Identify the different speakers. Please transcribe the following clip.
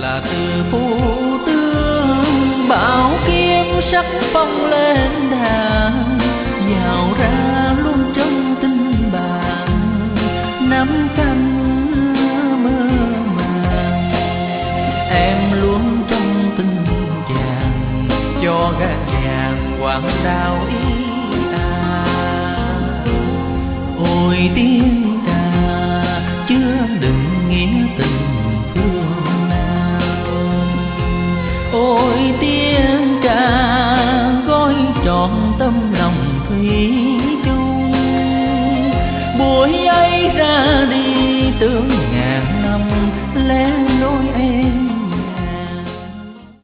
Speaker 1: là từ phu tướng bảo kiếm sắc phong lên đàn, vào ra luôn trong tình bạn nắm canh mơ màng. Em luôn trong tình chàng cho gạt vàng quảng đào ý à. Ôi tiếng ca chưa đừng nghĩa tình phương nào, ôi tiếng ca gói trọn tâm lòng thủy chung. Buổi ấy ra đi tương ngàn năm